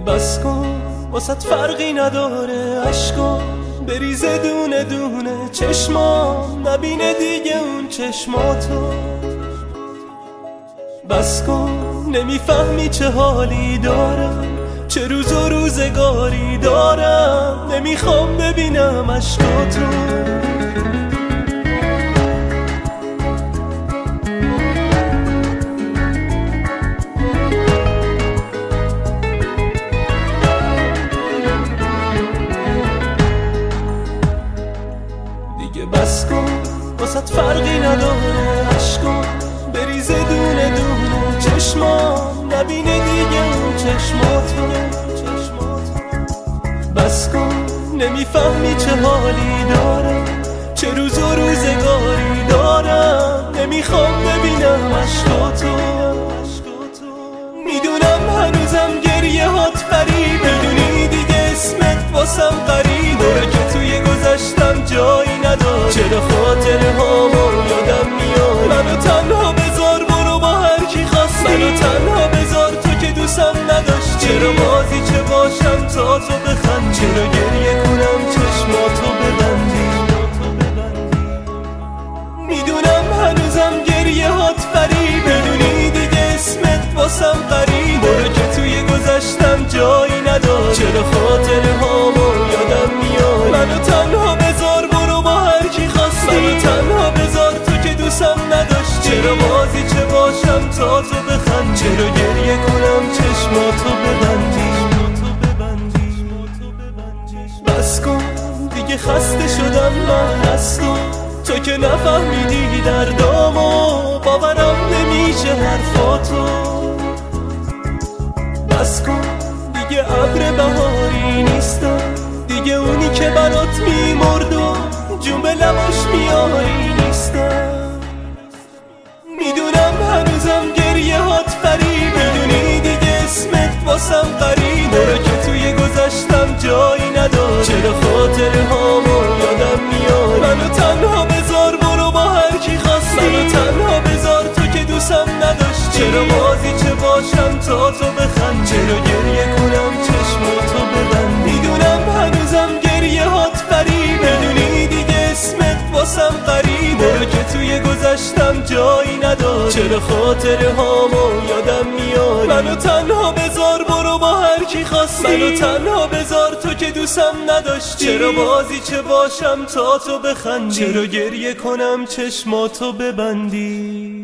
بس کن واسط فرقی نداره، عشقا بریزه دونه دونه، چشمام نبینه دیگه اون چشماتو. بس کن نمیفهمی چه حالی دارم، چه روز و روزگاری دارم، نمیخوام ببینم عشقاتو. دیگه بس کن واسط فرقی نداره، عشقا بریزه دونه دونه، چشمام نبینه دیگه اون چشماتو. بس کن نمیفهمی چه حالی دارم، چه روز و روزگاری دارم، نمیخوام ببینم عشقاتو. میدونم هنوزم گریه هات غریبه، میدونی دیگه اسمت واسم غریبه، که توی گذشتم جایی نداره، چرا خاطره هامو یادم میاد. منو تنها بذار برو با هر کی خواستی، منو تنها بذار تو که دوستم نداشتی، چرا ماضی چه باشم تا تو بخند، چرا گریه کنم چشماتو ببندی. میدونم هنوزم گریه هات غریبه، میدونی دیگه اسمت واسم غریبه، که توی گذشتم جایی نداره، چرا خاطره هامو یادم میاد. منو تنها بذار برو با هر کی خواستی، منو تنها بذار تو که دوستم نداشتی، چرا ماضی چه باشم تا تو بخند، چرا گریه کنم چشماتو ببندی. بس کن دیگه خسته شدم من از تو که نفهمیدی دردامو، باورم نمیشه حرفاتو. بس کن دیگه ابر بهاری نیستم، دیگه اونی که برات میمرد و جون به لباش میاری نیستم. میدونم هنوزم گریه هات غریبه، میدونی دیگه اسمت واسم غریبه، که توی گذشتم جایی نداره، چرا خاطره هامو یادم میاد. منو تنها بذار برو با هر کی خواستی، منو تنها بذار تو که دوستم نداشتی، چرا ماضی چه باشم تا تو بخند، چرا گریه کنم چشماتو ببندی. میدونم هنوزم گریه هات غریبه، میدونی دیگه اسمت واسم غریبه، که توی گذشتم جایی نداره، چرا خاطره هامو یادم میاد. منو تنها بذار برو با هر کی خواستی، منو تنها بذار تو که دوستم نداشتی، چرا بازی چه باشم تا تو بخندی، چرا گریه کنم چشماتو ببندی.